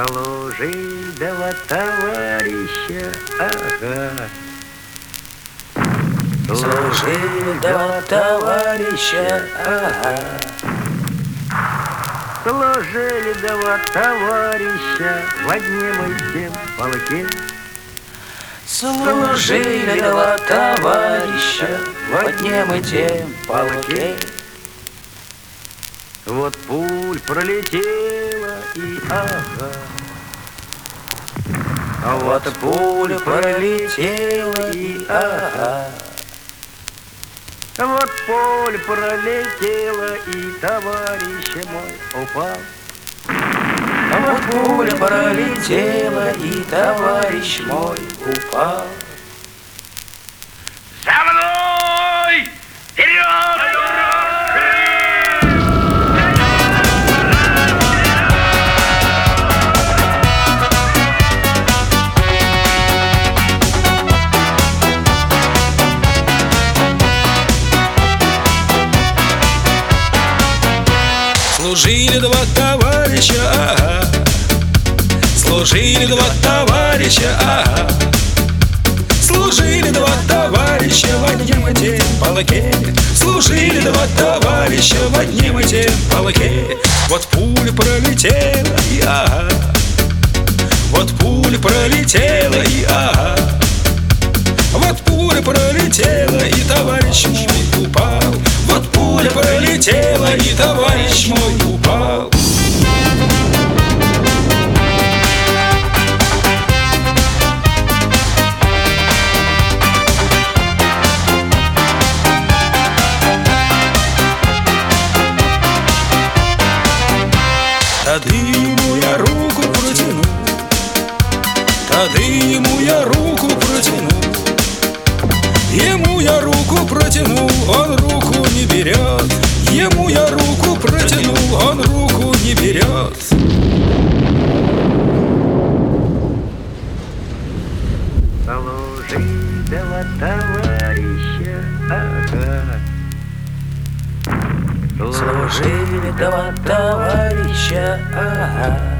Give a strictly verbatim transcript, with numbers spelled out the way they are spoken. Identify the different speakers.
Speaker 1: Служи два товарища, ага.
Speaker 2: Служили два товарища, ага.
Speaker 1: Служили два товарища в одном и тем полке.
Speaker 2: Служили два товарища в одном и тем полке.
Speaker 1: Вот пуль пролетела и ага.
Speaker 2: А вот пуля пролетела и ага.
Speaker 1: Вот пуль пролетела и товарищ мой упал.
Speaker 2: А вот пуля пролетела и товарищ мой упал.
Speaker 1: За мной! Вперед!
Speaker 3: Служили два товарища, ага. Служили два товарища, ага. Служили два товарища в одном и тем полке. Служили два товарища в одном и тем полке. Вот пуля пролетела и ага. Вот пуля пролетела и ага. Вот пуля пролетела и товарищ мой упал. Вот пуля пролетела и товарищ мой упал. Тады ему я руку протяну, тады ему я руку протяну. Ему я руку протянул, он руку не берет. Ему я руку протянул, он руку не берет.
Speaker 1: Служи два товарища, ага.
Speaker 2: Служили два товарища, ага.